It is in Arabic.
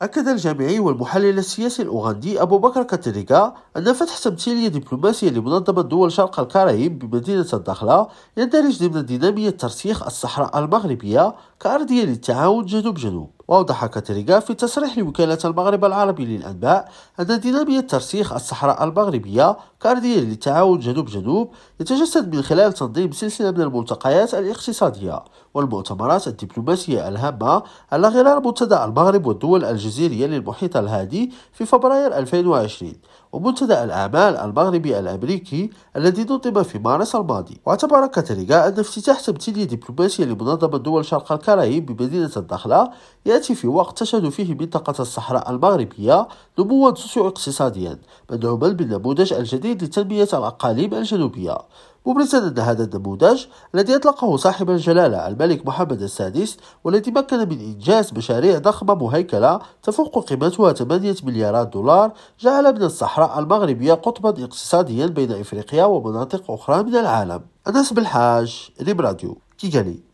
أكد الجامعي والمحلل السياسي الأوغندي أبو بكر كاتريغا أن فتح تمثيلية دبلوماسية لمنظمة دول شرق الكاريب بمدينة الدخلة يندرج ضمن دينامية ترسيخ الصحراء المغربية كأرضية للتعاون جنوب-جنوب. وأوضح كاتريغا في تصريح لوكالة المغرب العربي للأنباء أن دينامية ترسيخ الصحراء المغربية كأرضية للتعاون جنوب-جنوب يتجسد من خلال تنظيم سلسلة من الملتقيات الاقتصادية والمؤتمرات الدبلوماسية الهامة على غرار منتدى المغرب والدول الجزيرية للمحيط الهادي في فبراير 2020 ومنتدى الأعمال المغربي الأمريكي الذي نظم في مارس الماضي. واعتبر كاتريغا أن افتتاح تمثيلية دبلوماسية لمنظمة دول شرق الكاريب بمدينة الدخلة يأتي في وقت تشهد فيه منطقة الصحراء المغربية نموا سوسيو اقتصاديا مدعوما بالنموذج الجديد لتنمية الأقاليم الجنوبية، مبرزا أن هذا النموذج الذي أطلقه صاحب الجلالة الملك محمد السادس والذي مكن من إنجاز مشاريع ضخمة مهيكلة تفوق قيمتها 8 مليارات دولار جعل من الصحراء المغربية قطبا اقتصاديا بين إفريقيا ومناطق أخرى من العالم. أنس بالحاج، ريم راديو، كيغالي.